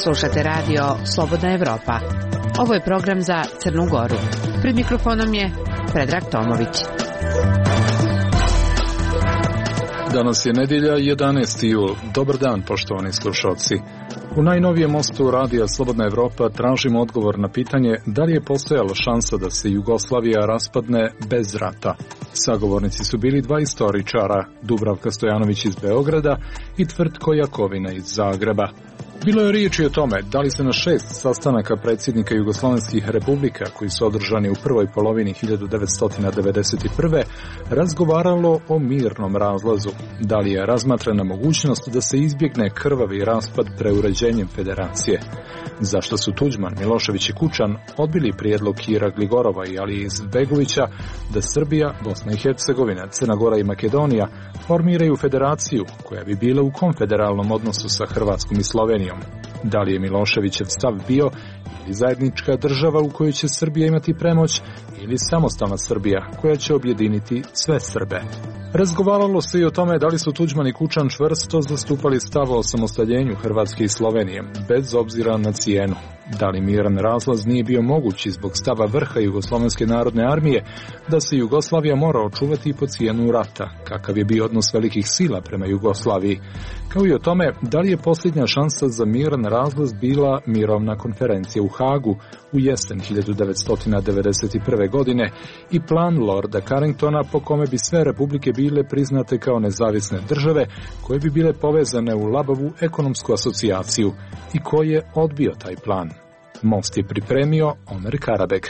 Slušate radio Slobodna Evropa. Ovo je program za Crnu Goru. Pred mikrofonom je Predrag Tomović. Danas je nedjelja, 11. jul. Dobar dan, poštovani slušalci. U najnovijem mostu radija Slobodna Evropa tražimo odgovor na pitanje da li je postojala šansa da se Jugoslavija raspadne bez rata. Sagovornici su bili dva istoričara, Dubravka Stojanović iz Beograda i Tvrtko Jakovina iz Zagreba. Bilo je riječi o tome da li se na 6 sastanaka predsjednika Jugoslovenskih republika koji su održani u prvoj polovini 1991. razgovaralo o mirnom razlazu, da li je razmatrana mogućnost da se izbjegne krvavi raspad preuređenjem federacije. Zašto su Tuđman, Milošević i Kučan odbili prijedlog Kira Gligorova i Alije Izetbegovića da Srbija, Bosna i Hercegovina, Crna Gora i Makedonija formiraju federaciju koja bi bila u konfederalnom odnosu sa Hrvatskom i Slovenijom. Da li je Miloševićev stav bio ili zajednička država u kojoj će Srbija imati premoć ili samostalna Srbija koja će objediniti sve Srbe. Razgovaralo se i o tome da li su Tuđman i Kučan čvrsto zastupali stav o samostaljenju Hrvatske i Slovenije, bez obzira na cijenu. Da li miran razlaz nije bio moguć zbog stava vrha Jugoslovenske narodne armije da se Jugoslavija mora očuvati po cijenu rata, kakav je bio odnos velikih sila prema Jugoslaviji, kao i o tome da li je posljednja šansa za miran razlaz bila mirovna konferencija u Hagu u jesen 1991. godine i plan Lorda Carringtona po kome bi sve republike bile priznate kao nezavisne države koje bi bile povezane u labavu ekonomsku asocijaciju i koji je odbio taj plan. Most je pripremio Omer Karabek.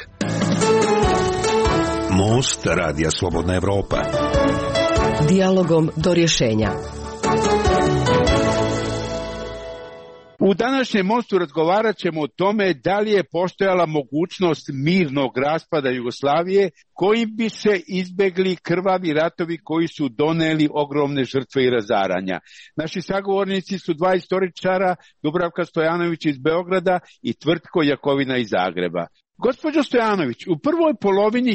Most radija Slobodna Evropa. Dijalogom do rješenja. U današnjem mostu razgovarat ćemo o tome da li je postojala mogućnost mirnog raspada Jugoslavije kojim bi se izbjegli krvavi ratovi koji su doneli ogromne žrtve i razaranja. Naši sagovornici su dva istoričara, Dubravka Stojanović iz Beograda i Tvrtko Jakovina iz Zagreba. Gospođo Stojanović, u prvoj polovini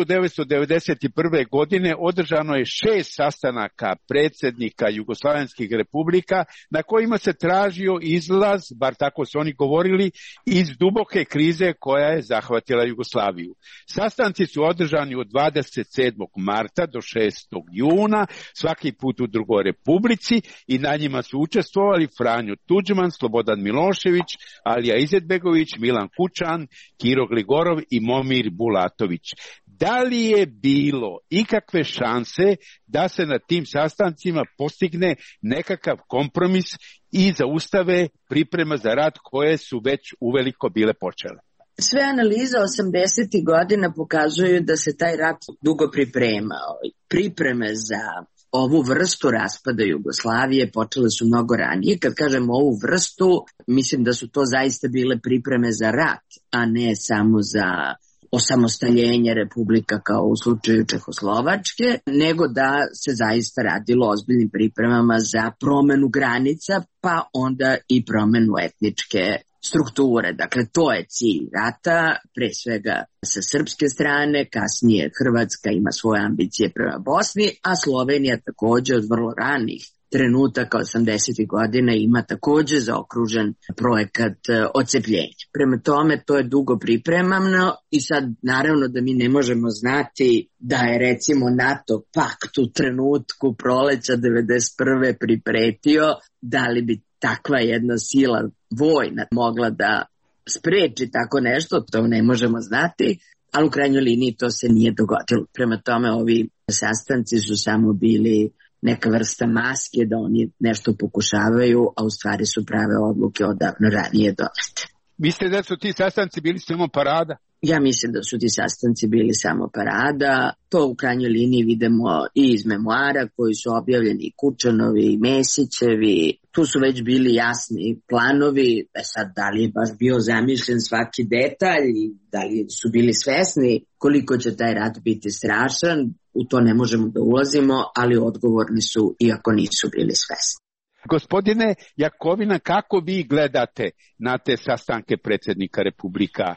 1991. godine održano je 6 sastanaka predsjednika Jugoslavenskih republika na kojima se tražio izlaz, bar tako su oni govorili, iz duboke krize koja je zahvatila Jugoslaviju. Sastanci su održani od 27. marta do 6. juna, svaki put u drugoj republici i na njima su učestvovali Franjo Tuđman, Slobodan Milošević, Alija Izetbegović, Milan Kučan, Kiro Gligorov i Momir Bulatović. Da li je bilo ikakve šanse da se na tim sastancima postigne nekakav kompromis i zaustave priprema za rat koje su već uveliko bile počele? Sve analize 80. godina pokazuju da se taj rat dugo pripremao. Pripreme za ovu vrstu raspada Jugoslavije počele su mnogo ranije. Kad kažem ovu vrstu, mislim da su to zaista bile pripreme za rat, a ne samo za osamostaljenje republika kao u slučaju Čehoslovačke, nego da se zaista radilo ozbiljnim pripremama za promenu granica, pa onda i promenu etničke strukture. Dakle, to je cilj rata, pre svega sa srpske strane, kasnije Hrvatska ima svoje ambicije prema Bosni, a Slovenija također od vrlo ranih trenutaka 80. godina ima također zaokružen projekat odcepljenja. Prema tome, to je dugo pripremano i sad naravno da mi ne možemo znati da je recimo NATO pakt u trenutku proleća 91. pripretio da li bi takva jedna sila vojna mogla da spreči tako nešto, to ne možemo znati, ali u krajnjoj liniji to se nije dogodilo. Prema tome, ovi sastanci su samo bili neka vrsta maske da oni nešto pokušavaju, a u stvari su prave odluke odavno ranije donete. Mislite da su ti sastanci bili samo parada? Ja mislim da su ti sastanci bili samo parada. To u krajnjoj liniji vidimo i iz memoara koji su objavljeni, Kučanovi i Mesićevi. Tu su već bili jasni planovi. Sad, da li je baš bio zamišljen svaki detalj i da li su bili svesni koliko će taj rat biti strašan, u to ne možemo da ulazimo, ali odgovorni su iako nisu bili svesni. Gospodine Jakovina, kako vi gledate na te sastanke predsjednika Republika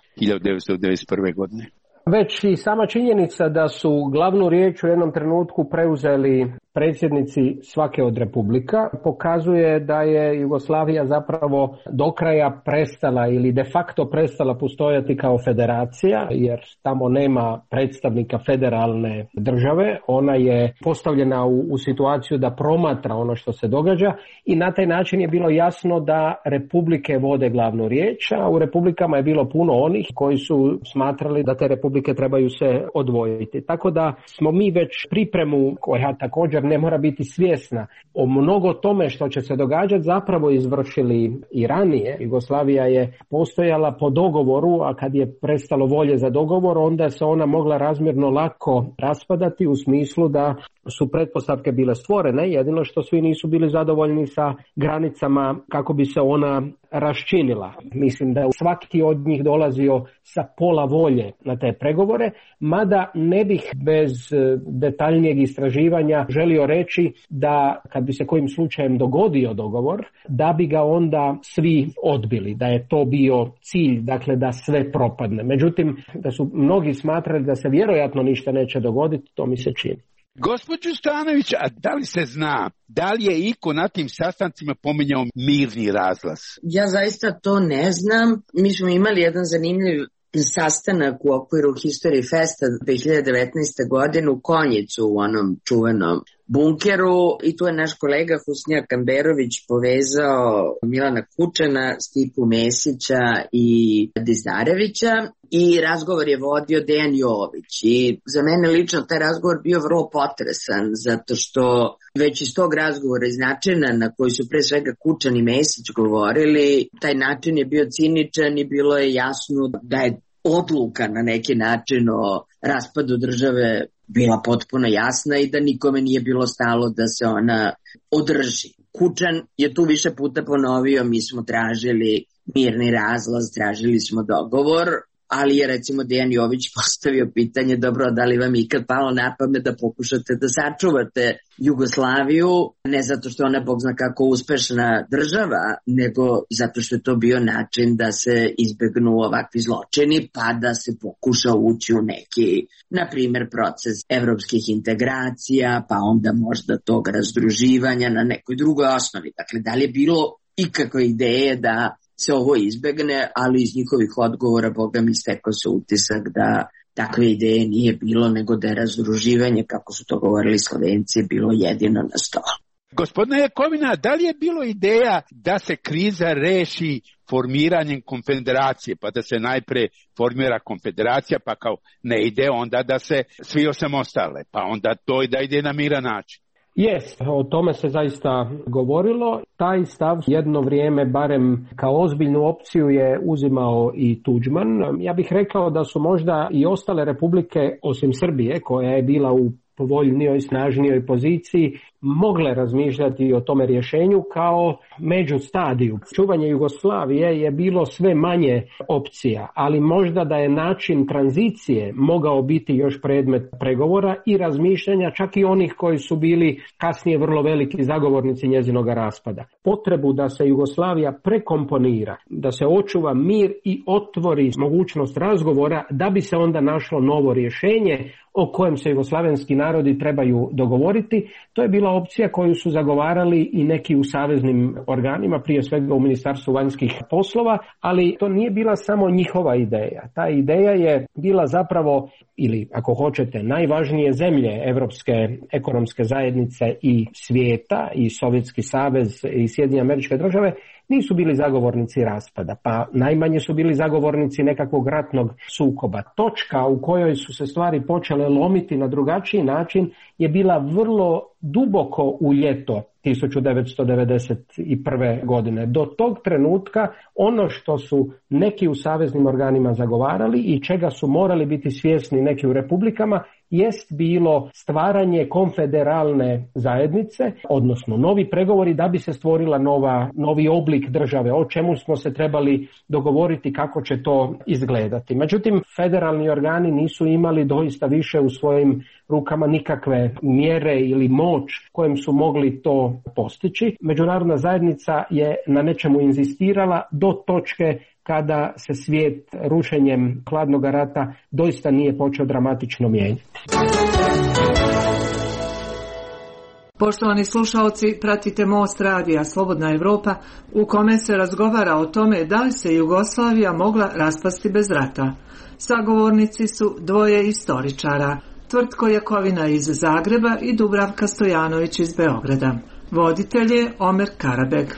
1991. godine? Već i sama činjenica da su glavnu riječ u jednom trenutku preuzeli predsjednici svake od republika, pokazuje da je Jugoslavija zapravo do kraja prestala ili de facto prestala postojati kao federacija, jer tamo nema predstavnika federalne države. Ona je postavljena u situaciju da promatra ono što se događa i na taj način je bilo jasno da republike vode glavnu riječ, a u republikama je bilo puno onih koji su smatrali da te republike trebaju se odvojiti. Tako da smo mi već pripremu, koja također ne mora biti svjesna o mnogo tome što će se događati, zapravo izvršili i ranije. Jugoslavija je postojala po dogovoru, a kad je prestalo volje za dogovor, onda se ona mogla razmjerno lako raspadati u smislu da su pretpostavke bile stvorene, jedino što svi nisu bili zadovoljni sa granicama kako bi se ona raščinila. Mislim da svaki od njih dolazio sa pola volje na te pregovore, mada ne bih bez detaljnijeg istraživanja želio reći da kad bi se kojim slučajem dogodio dogovor, da bi ga onda svi odbili, da je to bio cilj, dakle da sve propadne. Međutim, da su mnogi smatrali da se vjerojatno ništa neće dogoditi, to mi se čini. Gospođo Stanović, a da li se zna, da li je iko na tim sastancima pominjao mirni razlaz? Ja zaista to ne znam. Mi smo imali jedan zanimljiv sastanak u okviru History Festa 2019. godine u Konjicu, u onom čuvenom bunkeru, i tu je naš kolega Husnija Kamberović povezao Milana Kučana, Stipu Mesića i Dizarevića i razgovor je vodio Dejan Jović. I za mene lično taj razgovor bio vrlo potresan, zato što već iz tog razgovora, iz načina na koji su pre svega Kučan i Mesić govorili, taj način je bio ciničan i bilo je jasno da je odluka na neki način o raspadu države bila potpuno jasna i da nikome nije bilo stalo da se ona održi. Kučan je tu više puta ponovio, mi smo tražili mirni razlaz, tražili smo dogovor, ali je recimo Dejan Jović postavio pitanje, dobro, da li vam ikad palo na pamet da pokušate da sačuvate Jugoslaviju, ne zato što ona bog zna kako uspešna država, nego zato što je to bio način da se izbegnu ovakvi zločini, pa da se pokuša ući u neki, na primjer, proces evropskih integracija, pa onda možda tog razdruživanja na nekoj drugoj osnovi. Dakle, da li je bilo ikakve ideje da se ovo izbegne, ali iz njihovih odgovora, boga mi, stekao se utisak da takve ideje nije bilo, nego da je razdruživanje, kako su to govorili Slovenci, bilo jedino na stolu. Gospodine Jakovina, da li je bilo ideja da se kriza reši formiranjem konfederacije, pa da se najpre formira konfederacija, pa kao ne ide, onda da se svi osamostale, pa onda to i da ide na miran način? Jest, o tome se zaista govorilo. Taj stav jedno vrijeme, barem kao ozbiljnu opciju, je uzimao i Tuđman. Ja bih rekao da su možda i ostale republike, osim Srbije, koja je bila u povoljnijoj, snažnijoj poziciji, mogle razmišljati o tome rješenju kao međustadiju. Čuvanje Jugoslavije je bilo sve manje opcija, ali možda da je način tranzicije mogao biti još predmet pregovora i razmišljanja čak i onih koji su bili kasnije vrlo veliki zagovornici njezinoga raspada. Potrebu da se Jugoslavija prekomponira, da se očuva mir i otvori mogućnost razgovora da bi se onda našlo novo rješenje o kojem se jugoslavenski narodi trebaju dogovoriti, to je bila opcija koju su zagovarali i neki u saveznim organima, prije svega u Ministarstvu vanjskih poslova, ali to nije bila samo njihova ideja. Ta ideja je bila zapravo, ili ako hoćete, najvažnije zemlje Evropske ekonomske zajednice i svijeta, i Sovjetski savez i Sjedinjene Američke Države, nisu bili zagovornici raspada, pa najmanje su bili zagovornici nekakvog ratnog sukoba. Točka u kojoj su se stvari počele lomiti na drugačiji način je bila vrlo duboko u ljeto 1991. godine. Do tog trenutka ono što su neki u saveznim organima zagovarali i čega su morali biti svjesni neki u republikama jest bilo stvaranje konfederalne zajednice, odnosno novi pregovori da bi se stvorila novi oblik države, o čemu smo se trebali dogovoriti kako će to izgledati. Međutim, federalni organi nisu imali doista više u svojim rukama nikakve mjere ili moć kojim su mogli to postići. Međunarodna zajednica je na nečemu inzistirala do točke kada se svijet rušenjem hladnog rata doista nije počeo dramatično mijenjati. Poštovani slušaoci, pratite Most radija Slobodna Evropa u kome se razgovara o tome da li se Jugoslavija mogla raspasti bez rata. Sagovornici su dvoje istoričara, Tvrtko Jakovina iz Zagreba i Dubravka Stojanović iz Beograda. Voditelj je Omer Karabeg.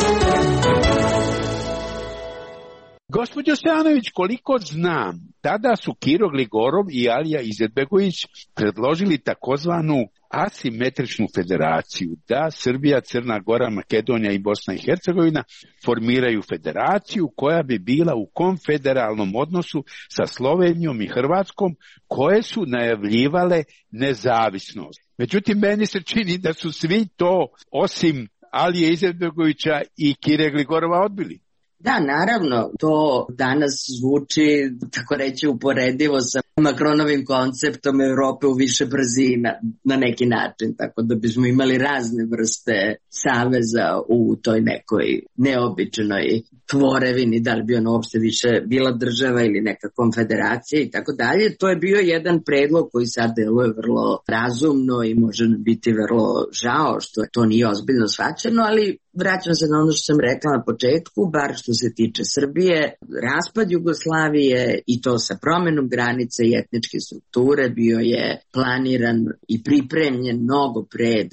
Gospođo Stojanović, koliko znam, tada su Kiro Gligorov i Alija Izetbegović predložili takozvanu asimetričnu federaciju, da Srbija, Crna Gora, Makedonija i Bosna i Hercegovina formiraju federaciju koja bi bila u konfederalnom odnosu sa Slovenijom i Hrvatskom, koje su najavljivale nezavisnost. Međutim, meni se čini da su svi to, osim Alije Izetbegovića i Kire Gligorova, odbili. Da, naravno, to danas zvuči, tako reći, uporedivo sa Macronovim konceptom Evrope u više brzina na neki način, tako da bismo imali razne vrste saveza u toj nekoj neobičnoj tvorevini, da li bi ono uopšte više bila država ili neka konfederacija i tako dalje. To je bio jedan predlog koji sad deluje vrlo razumno i može biti vrlo žao što to nije ozbiljno shvaćeno, ali vraćam se na ono što sam rekla na početku, bar što se tiče Srbije, raspad Jugoslavije i to sa promenom granice i etničke strukture bio je planiran i pripremljen mnogo pre 1991.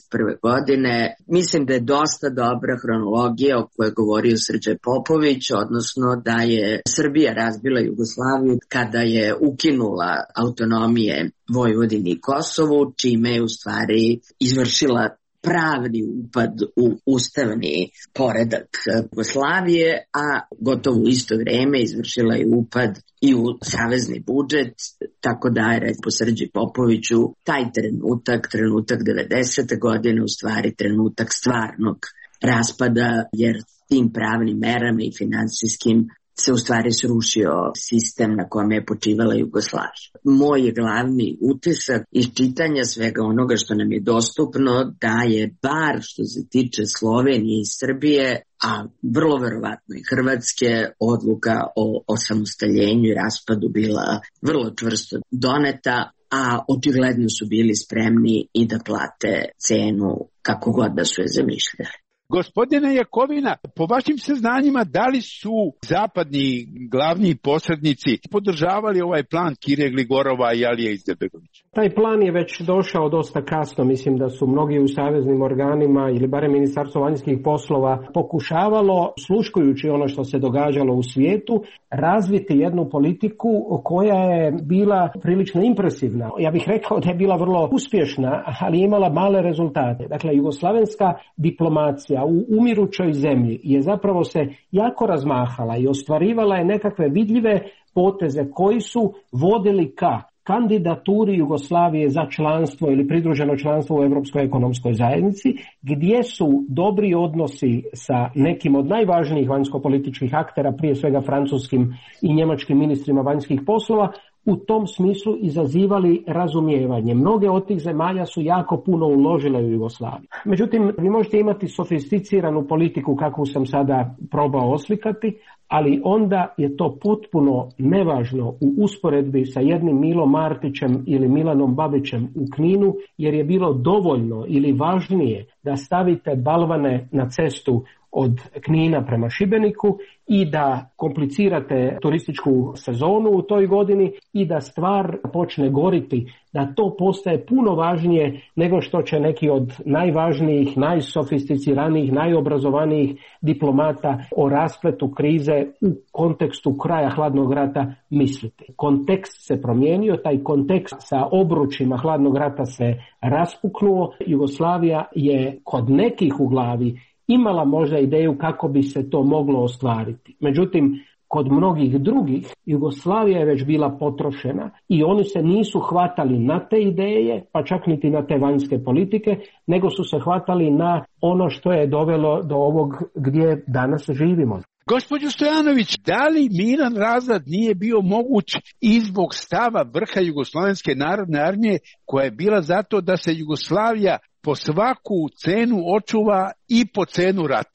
godine. Mislim da je dosta dobra hronologija o kojoj je govorio Srđan Popović, odnosno da je Srbija razbila Jugoslaviju kada je ukinula autonomije Vojvodini i Kosovu, čime je u stvari izvršila pravni upad u ustavni poredak Jugoslavije, a gotovo u isto vreme izvršila je upad i u savezni budžet, tako da je, po Srđi Popoviću, taj trenutak 90. godine u stvari trenutak stvarnog raspada, jer tim pravnim merama i finansijskim se u stvari srušio sistem na kome je počivala Jugoslavija. Moj je glavni utisak iz čitanja svega onoga što nam je dostupno da je bar što se tiče Slovenije i Srbije, a vrlo verovatno i Hrvatske, odluka o osamostaljenju i raspadu bila vrlo čvrsto doneta, a očigledno su bili spremni i da plate cenu kako god da su je zamišljali. Gospodine Jakovina, po vašim saznanjima, da li su zapadni glavni posrednici podržavali ovaj plan Kire Gligorova i Alije Izetbegovića? Taj plan je već došao dosta kasno. Mislim da su mnogi u saveznim organima ili barem Ministarstvo vanjskih poslova pokušavalo, sluškujući ono što se događalo u svijetu, razviti jednu politiku koja je bila prilično impresivna. Ja bih rekao da je bila vrlo uspješna, ali imala male rezultate. Dakle, jugoslavenska diplomacija u umirućoj zemlji je zapravo se jako razmahala i ostvarivala je nekakve vidljive poteze koji su vodili ka kandidaturi Jugoslavije za članstvo ili pridruženo članstvo u Europskoj ekonomskoj zajednici, gdje su dobri odnosi sa nekim od najvažnijih vanjskopolitičkih aktera, prije svega francuskim i njemačkim ministrima vanjskih poslova, u tom smislu izazivali razumijevanje. Mnoge od tih zemalja su jako puno uložile u Jugoslaviju. Međutim, vi možete imati sofisticiranu politiku kakvu sam sada probao oslikati, ali onda je to potpuno nevažno u usporedbi sa jednim Milom Martićem ili Milanom Babićem u Kninu, jer je bilo dovoljno ili važnije da stavite balvane na cestu od Knina prema Šibeniku i da komplicirate turističku sezonu u toj godini i da stvar počne goriti, da to postaje puno važnije nego što će neki od najvažnijih, najsofisticiranijih, najobrazovanijih diplomata o raspletu krize u kontekstu kraja hladnog rata misliti. Kontekst se promijenio, taj kontekst sa obručima hladnog rata se raspuknuo. Jugoslavija je kod nekih u glavi imala možda ideju kako bi se to moglo ostvariti. Međutim, kod mnogih drugih Jugoslavija je već bila potrošena i oni se nisu hvatali na te ideje, pa čak niti na te vanjske politike, nego su se hvatali na ono što je dovelo do ovog gdje danas živimo. Gospođo Stojanović, da li miran razlad nije bio moguć i zbog stava vrha Jugoslovenske narodne armije koja je bila zato da se Jugoslavija po svaku cenu očuva i po cenu rata?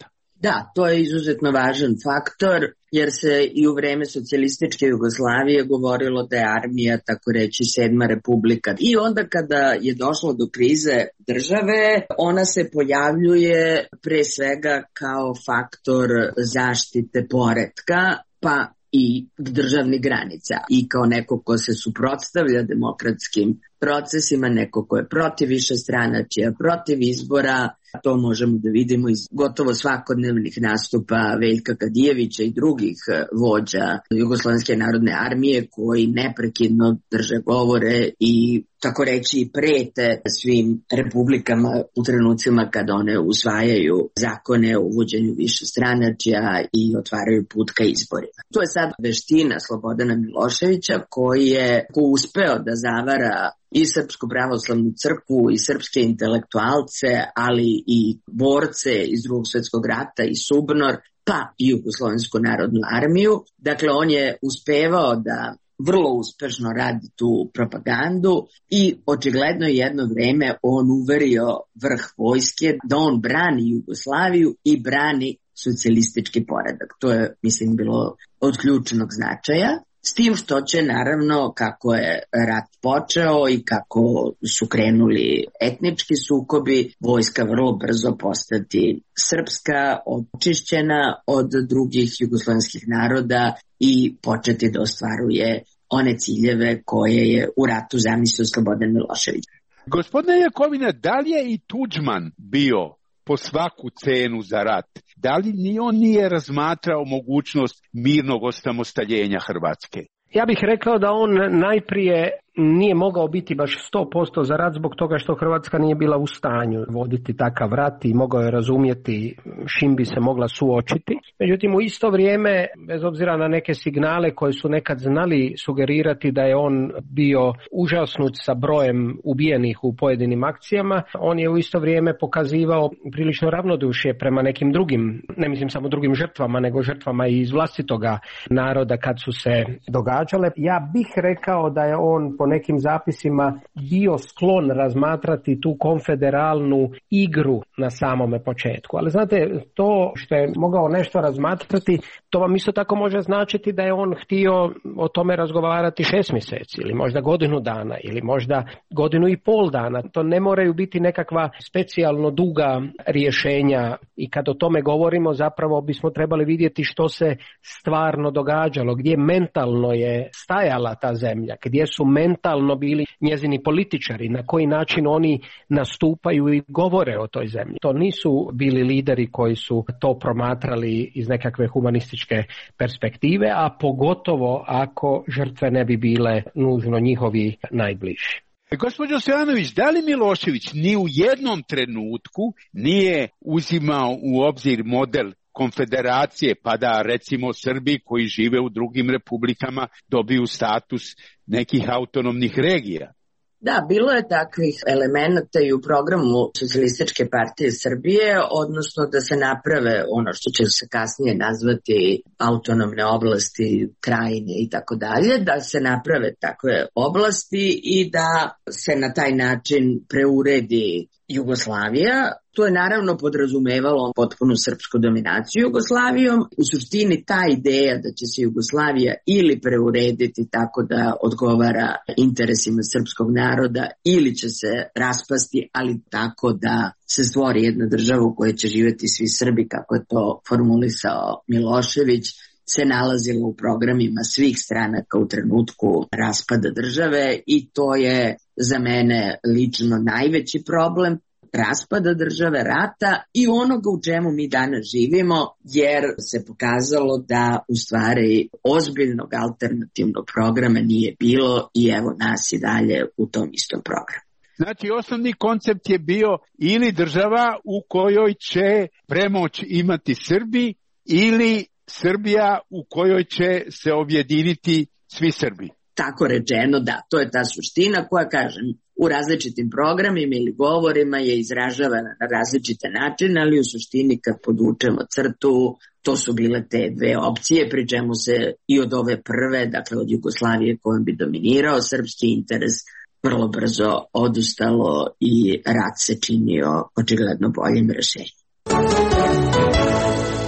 Da, to je izuzetno važan faktor, jer se i u vreme socijalističke Jugoslavije govorilo da je armija, tako reći, 7. republika. I onda kada je došlo do krize države, ona se pojavljuje pre svega kao faktor zaštite poretka, pa i državnih granica. I kao neko ko se suprotstavlja demokratskim procesima, neko ko je protiv višestranačja, protiv izbora, to možemo da vidimo iz gotovo svakodnevnih nastupa Veljka Kadijevića i drugih vođa Jugoslovenske narodne armije koji neprekidno drže govore i tako reći prete svim republikama u trenucima kada one usvajaju zakone o uvođenju višestranačja i otvaraju put ka izborima. To je sad veština Slobodana Miloševića koji je uspeo da zavara i Srpsku pravoslavnu crkvu i srpske intelektualce, ali i borce iz Drugog svjetskog rata i SUBNOR, pa i Jugoslovensku narodnu armiju. Dakle, on je uspevao da vrlo uspešno radi tu propagandu i očigledno jedno vreme on uverio vrh vojske da on brani Jugoslaviju i brani socijalistički poredak. To je, mislim, bilo od ključnog značaja. S tim što će, naravno, kako je rat počeo i kako su krenuli etnički sukobi, vojska vrlo brzo postati srpska, očišćena od drugih jugoslovenskih naroda i početi da ostvaruje one ciljeve koje je u ratu zamislio Slobodan Milošević. Gospodine Jakovina, da li je i Tuđman bio po svaku cenu za rat? Da li ni on nije razmatrao mogućnost mirnog osamostaljenja Hrvatske? Ja bih rekao da on najprije nije mogao biti baš 100% za rat zbog toga što Hrvatska nije bila u stanju voditi takav rat i mogao je razumjeti čim bi se mogla suočiti. Međutim, u isto vrijeme, bez obzira na neke signale koje su nekad znali sugerirati da je on bio užasnut sa brojem ubijenih u pojedinim akcijama, on je u isto vrijeme pokazivao prilično ravnodušje prema nekim drugim, ne mislim samo drugim žrtvama, nego žrtvama i iz vlastitoga naroda kad su se događale. Ja bih rekao da je on po nekim zapisima bio sklon razmatrati tu konfederalnu igru na samome početku. Ali znate, to što je mogao nešto razmatrati, to vam isto tako može značiti da je on htio o tome razgovarati 6 mjeseci ili možda godinu dana ili možda godinu i pol dana. To ne moraju biti nekakva specijalno duga rješenja i kad o tome govorimo zapravo bismo trebali vidjeti što se stvarno događalo, gdje mentalno je stajala ta zemlja, gdje su mentalno bili njezini političari, na koji način oni nastupaju i govore o toj zemlji. To nisu bili lideri koji su to promatrali iz nekakve humanističke perspektive, a pogotovo ako žrtve ne bi bile nužno njihovi najbliži. Gospođo Stojanović, da li Milošević ni u jednom trenutku nije uzimao u obzir model konfederacije, pa da recimo Srbi koji žive u drugim republikama dobiju status nekih autonomnih regija? Da, bilo je takvih elemenata i u programu Socijalističke partije Srbije, odnosno da se naprave ono što će se kasnije nazvati autonomne oblasti, krajine i tako dalje, da se naprave takve oblasti i da se na taj način preuredi Jugoslavija. To je naravno podrazumevalo potpunu srpsku dominaciju Jugoslavijom. U suštini ta ideja da će se Jugoslavija ili preurediti tako da odgovara interesima srpskog naroda ili će se raspasti, ali tako da se stvori jedna država u kojoj će živjeti svi Srbi, kako je to formulisao Milošević, se nalazilo u programima svih stranaka u trenutku raspada države i to je za mene lično najveći problem raspada države, rata i onoga u čemu mi danas živimo, jer se pokazalo da u stvari ozbiljnog alternativnog programa nije bilo i evo nas i dalje u tom istom programu. Znači, osnovni koncept je bio ili država u kojoj će premoć imati Srbi ili Srbija u kojoj će se objediniti svi Srbi. Tako rečeno, da, to je ta suština koja, kažem, u različitim programima ili govorima je izražavana na različite načine, ali u suštini kad podvučemo crtu, to su bile te dve opcije, pri čemu se i od ove prve, dakle od Jugoslavije kojom bi dominirao srpski interes, vrlo brzo odustalo i rat se činio očigledno boljim rješenjem.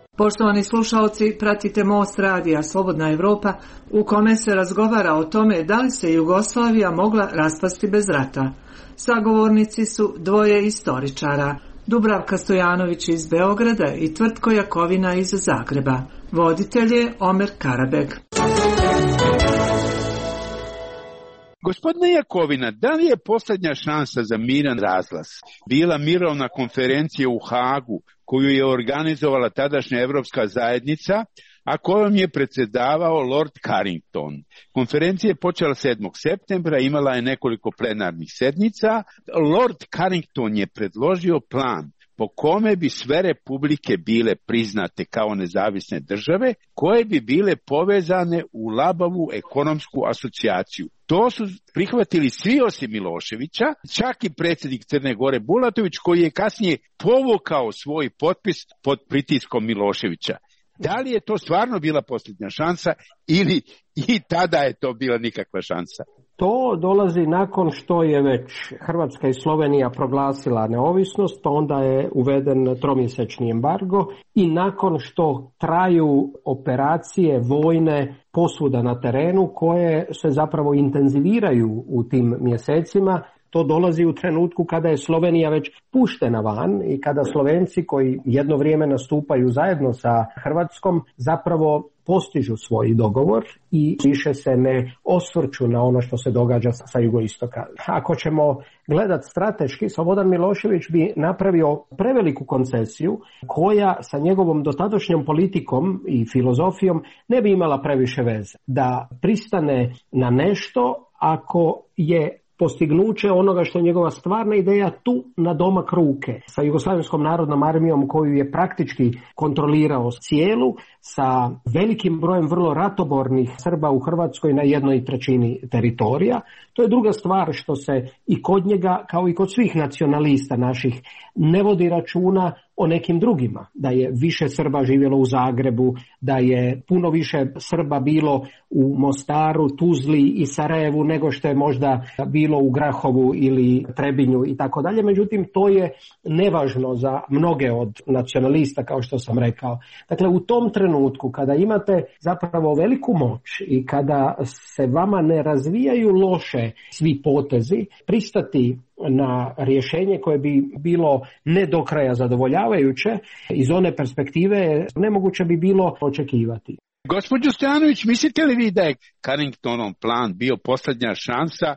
Poštovani slušaoci, pratite Most radija Slobodna Evropa u kome se razgovara o tome da li se Jugoslavija mogla raspasti bez rata. Sagovornici su dvoje istoričara, Dubravka Stojanović iz Beograda i Tvrtko Jakovina iz Zagreba. Voditelj je Omer Karabeg. Gospodine Jakovina, da li je posljednja šansa za miran razlaz bila mirovna konferencija u Hagu koju je organizovala tadašnja Evropska zajednica, a kojom je predsjedavao Lord Carrington? Konferencija je počela 7. septembra, imala je nekoliko plenarnih sednica. Lord Carrington je predložio plan po kome bi sve republike bile priznate kao nezavisne države, koje bi bile povezane u labavu ekonomsku asocijaciju. To su prihvatili svi osim Miloševića, čak i predsjednik Crne Gore Bulatović, koji je kasnije povukao svoj potpis pod pritiskom Miloševića. Da li je to stvarno bila posljednja šansa ili i tada je to bila nikakva šansa? To dolazi nakon što je već Hrvatska i Slovenija proglasila neovisnost, pa onda je uveden tromjesečni embargo i nakon što traju operacije vojne posvuda na terenu koje se zapravo intenziviraju u tim mjesecima. To dolazi u trenutku kada je Slovenija već puštena van i kada Slovenci koji jedno vrijeme nastupaju zajedno sa Hrvatskom zapravo postižu svoj dogovor i više se ne osvrću na ono što se događa sa jugoistoka. Ako ćemo gledati strateški, Slobodan Milošević bi napravio preveliku koncesiju koja sa njegovom dotadašnjom politikom i filozofijom ne bi imala previše veze. Da pristane na nešto ako je postignuće onoga što je njegova stvarna ideja tu na domak ruke. Sa Jugoslavenskom narodnom armijom koju je praktički kontrolirao cijelu, sa velikim brojem vrlo ratobornih Srba u Hrvatskoj na 1/3 teritorija. To je druga stvar što se i kod njega, kao i kod svih nacionalista naših, ne vodi računa o nekim drugima. Da je više Srba živjelo u Zagrebu, da je puno više Srba bilo u Mostaru, Tuzli i Sarajevu nego što je možda bilo u Grahovu ili Trebinju i tako dalje. Međutim, to je nevažno za mnoge od nacionalista, kao što sam rekao. Dakle, u tom trenutku kada imate zapravo veliku moć i kada se vama ne razvijaju loše svi potezi, pristati na rješenje koje bi bilo ne do kraja zadovoljavajuće, iz one perspektive nemoguće bi bilo očekivati. Gospođo Stojanović, mislite li vi da je Carringtonov plan bio posljednja šansa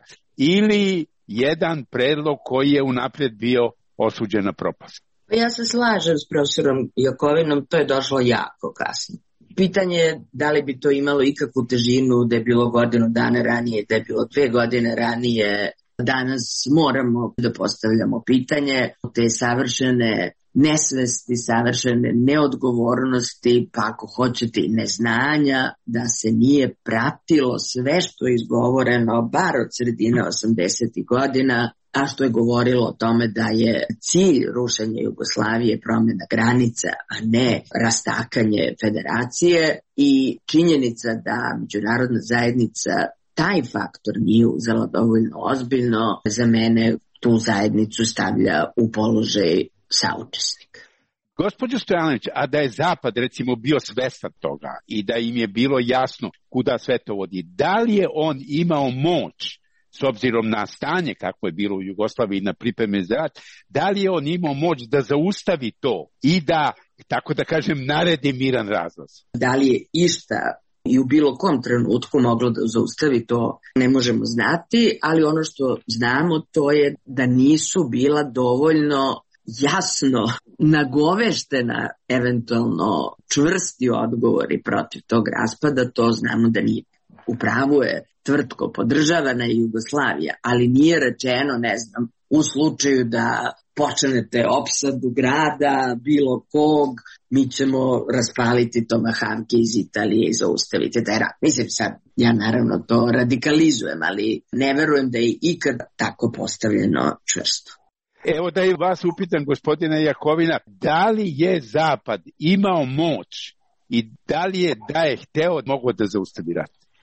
ili jedan predlog koji je unaprijed bio osuđen na propast? Ja se slažem s profesorom Jakovinom, to je došlo jako kasno. Pitanje je da li bi to imalo ikakvu težinu da je bilo godinu dana ranije, da je bilo 2 godine ranije. Danas moramo da postavljamo pitanje te savršene nesvesti, savršene neodgovornosti, pa ako hoćete i neznanja, da se nije pratilo sve što je izgovoreno, bar od sredine 80. godina, a što je govorilo o tome da je cilj rušenja Jugoslavije promjena granica, a ne rastakanje federacije, i činjenica da međunarodna zajednica taj faktor nije uzela dovoljno ozbiljno, za mene tu zajednicu stavlja u položaj saučesnika. Gospođo Stojanović, a da je Zapad recimo bio svestan toga i da im je bilo jasno kuda sve to vodi, da li je on imao moć, s obzirom na stanje kako je bilo u Jugoslaviji na pripreme za rat, da li je on imao moć da zaustavi to i da, tako da kažem, naredi miran razlaz? Da li je išta i u bilo kom trenutku moglo da zaustavi to, ne možemo znati, ali ono što znamo to je da nisu bila dovoljno jasno nagoveštena eventualno čvrsti odgovori protiv tog raspada, to znamo da nije. U pravu je Tvrtko, podržavana je Jugoslavija, ali nije rečeno, ne znam, u slučaju da počnete opsadu grada, bilo kog, mi ćemo raspaliti tomahavke iz Italije i zaustaviti taj rat. Mislim sad, ja naravno to radikalizujem, ali ne verujem da je ikad tako postavljeno čvrsto. Evo da i vas upitam, gospodine Jakovina, da li je Zapad imao moć i da li je, da je hteo, mogao da zaustavi rat?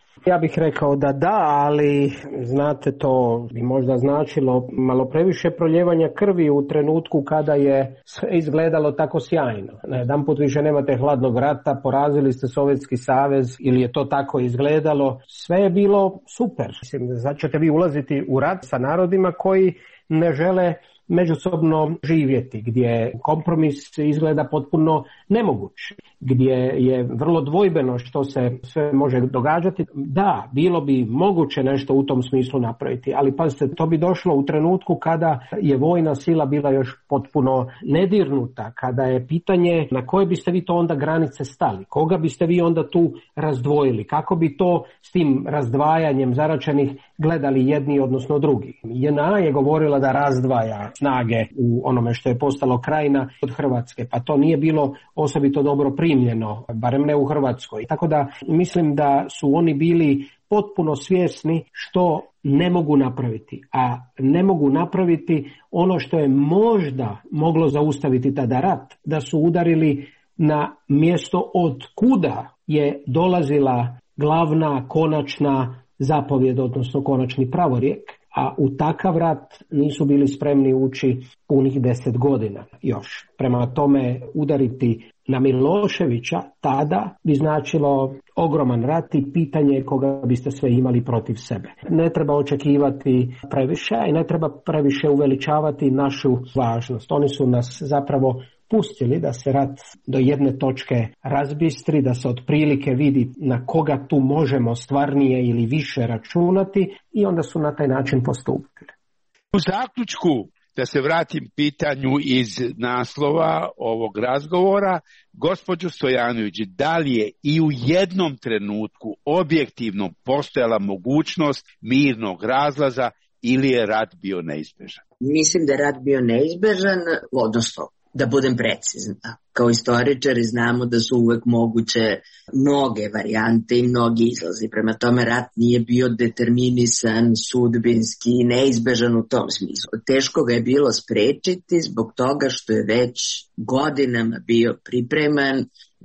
Ja bih rekao da, ali znate, to bi možda značilo malo previše proljevanja krvi u trenutku kada je sve izgledalo tako sjajno. Na jedan put više nemate hladnog rata, porazili ste Sovjetski savez ili je to tako izgledalo. Sve je bilo super. Mislim, sad ćete vi ulaziti u rat sa narodima koji ne žele međusobno živjeti, gdje kompromis izgleda potpuno nemoguć, gdje je vrlo dvojbeno što se sve može događati. Da, bilo bi moguće nešto u tom smislu napraviti, ali pazite, to bi došlo u trenutku kada je vojna sila bila još potpuno nedirnuta, kada je pitanje na koje biste vi to onda granice stali, koga biste vi onda tu razdvojili, kako bi to s tim razdvajanjem zaračenih gledali jedni odnosno drugi. JNA je govorila da razdvaja snage u onome što je postalo Krajina od Hrvatske, pa to nije bilo osobito dobro primljeno, barem ne u Hrvatskoj. Tako da mislim da su oni bili potpuno svjesni što ne mogu napraviti, a ne mogu napraviti ono što je možda moglo zaustaviti tada rat, da su udarili na mjesto od kuda je dolazila glavna, konačna zapovjed, odnosno konačni pravorijek, a u takav rat nisu bili spremni ući punih 10 godina još. Prema tome, udariti na Miloševića tada bi značilo ogroman rat i pitanje koga biste sve imali protiv sebe. Ne treba očekivati previše i ne treba previše uveličavati našu važnost. Oni su nas zapravo pustili da se rat do jedne točke razbistri, da se otprilike vidi na koga tu možemo stvarnije ili više računati i onda su na taj način postupili. U zaključku, da se vratim pitanju iz naslova ovog razgovora, gospođo Stojanović, da li je i u jednom trenutku objektivno postojala mogućnost mirnog razlaza ili je rat bio neizbežan? Mislim da je rat bio neizbežan, odnosno da budem precizna. Kao istoričari znamo da su uvek moguće mnoge varijante i mnogi izlazi. Prema tome rat nije bio determinisan, sudbinski, neizbežan u tom smislu. Teško ga je bilo sprečiti zbog toga što je već godinama bio pripreman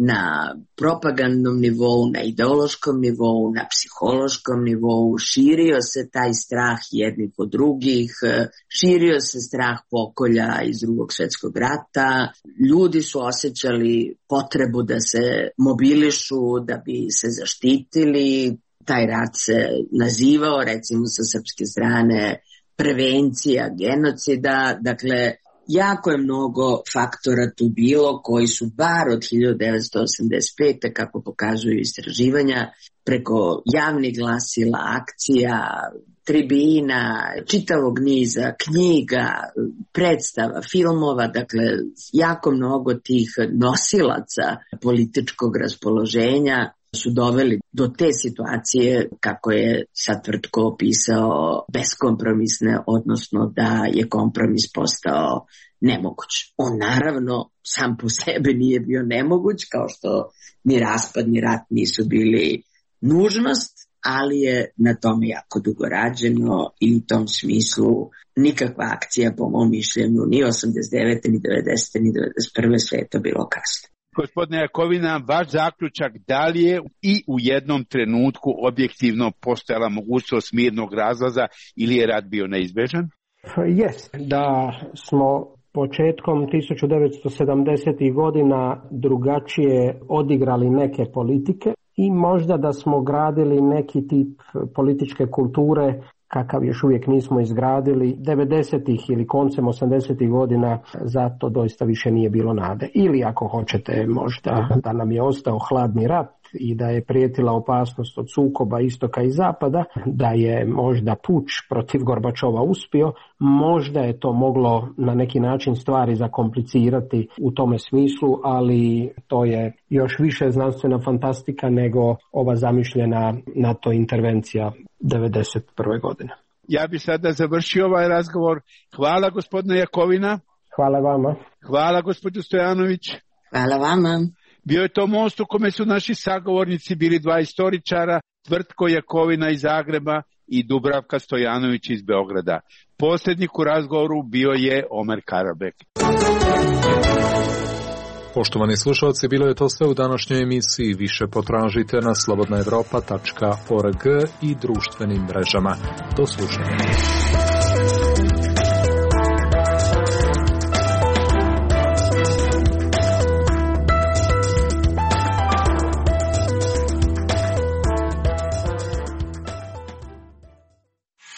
na propagandnom nivou, na ideološkom nivou, na psihološkom nivou. Širio se taj strah jednih od drugih, širio se strah pokolja iz Drugog svjetskog rata. Ljudi su osjećali potrebu da se mobilišu, da bi se zaštitili. Taj rat se nazivao, recimo sa srpske strane, prevencija genocida. Dakle, jako je mnogo faktora tu bilo koji su bar od 1985. kako pokazuju istraživanja, preko javnih glasila, akcija, tribina, čitavog niza knjiga, predstava, filmova, dakle jako mnogo tih nosilaca političkog raspoloženja su doveli do te situacije kako je sad Tvrtko opisao beskompromisne, odnosno da je kompromis postao nemoguć. On naravno sam po sebi nije bio nemoguć, kao što ni raspad ni rat nisu bili nužnost, ali je na tome jako dugo rađeno i u tom smislu nikakva akcija po mom mišljenju ni 89. ni 90. ni 91. sve je to bilo kasno. Gospodine Jakovina, vaš zaključak, da li je i u jednom trenutku objektivno postojala mogućnost mirnog razlaza ili je rat bio neizbežan? Jest, da smo početkom 1970. godina drugačije odigrali neke politike i možda da smo gradili neki tip političke kulture kakav još uvijek nismo izgradili 90-ih ili koncem 80-ih godina, zato doista više nije bilo nade. Ili ako hoćete možda da nam je ostao hladni rat i da je prijetila opasnost od sukoba istoka i zapada, da je možda puč protiv Gorbačova uspio, možda je to moglo na neki način stvari zakomplicirati u tome smislu, ali to je još više znanstvena fantastika nego ova zamišljena NATO intervencija 1991. godine. Ja bih sada završio ovaj razgovor. Hvala gospodine Jakovina. Hvala vama. Hvala gospođo Stojanović. Hvala vama. Bio je to most u kome su naši sagovornici bili dva istoričara, Tvrtko Jakovina iz Zagreba i Dubravka Stojanović iz Beograda. Posljednik u razgovoru bio je Omer Karabek. Poštovani slušalci, bilo je to sve u današnjoj emisiji. Više potražite na slobodnaevropa.org i društvenim mrežama. Do slušanja.